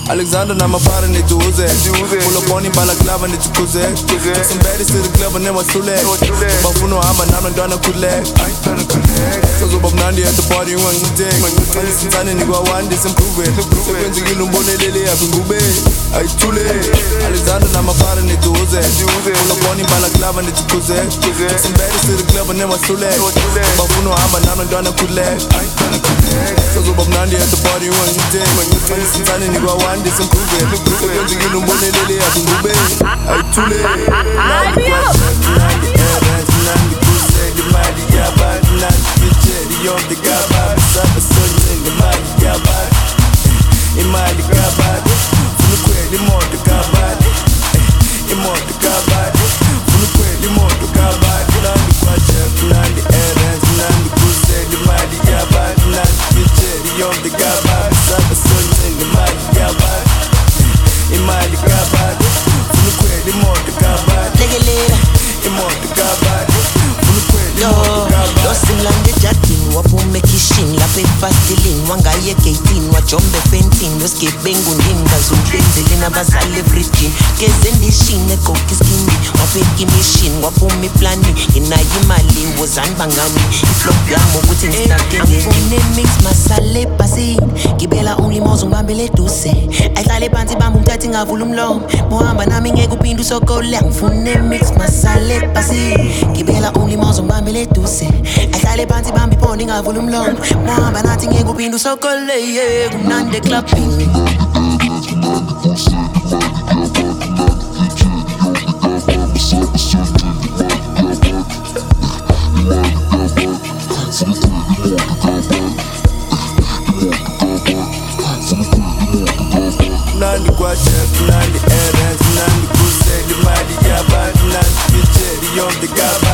Alexander namapara niduze ulobona imbalaklava nitikuze some baddies to the club and then wahluleka bafuna uhamba nami ntwana khuleka sozoba mnandi at the party ungangiteki angisithane nikwa-1 disimproveni sekwenzekile umbonelele yaphi ngube ayithule Alexander namapara niduze ulobona imbalaklava nitikuze some baddies to the club and then wahluleka bafuna uhamba nami ntwana khuleka sozoba mnandi at the party ungangiteki angisithane nikwa-1 disimproveni sekwenzekile umbonelele yaphi ngube ayithule Yonke kababa saba sonyenga imali kababa imali kababa funa ukhwela imoto kababa imoto kababa funa ukhwela imoto kababa nandi kwaJeff nandi errands nandi kusela imali kababa nandi bitshela yonke kababa saba sonyenga imali kababa imali kababa funa ukhwela imoto kababa lekelela imoto kababa funa ukhwela imoto kababa losimlande jadini waphume ekishini lapha efastilini wangaye egeyitini wajombe efentini wesigebengu ndini ngazubenzeli nabazali everything gezendishini egoka iskindi wafika imishini waphuma iplani nginayo imali wozani bangani iflop yami ukuthi ngistakengeni mix masale ebhasini gibela unlimozo ngibambele eduse ayihlale phansi bamba umthathi ngavula umlomo mohamba nami ngeke uphinde usokola ngifune mix masale ebhasini gibela unlimozo ngibambele eduse ayihlale phansi bamba iphone ngavula umlomo mohamba nathi ngeke uphinde usokole kumnandi clubbing Nandi kwaJeff nandi errands nandi kusela imali kababa nandi bitshela yonke kababa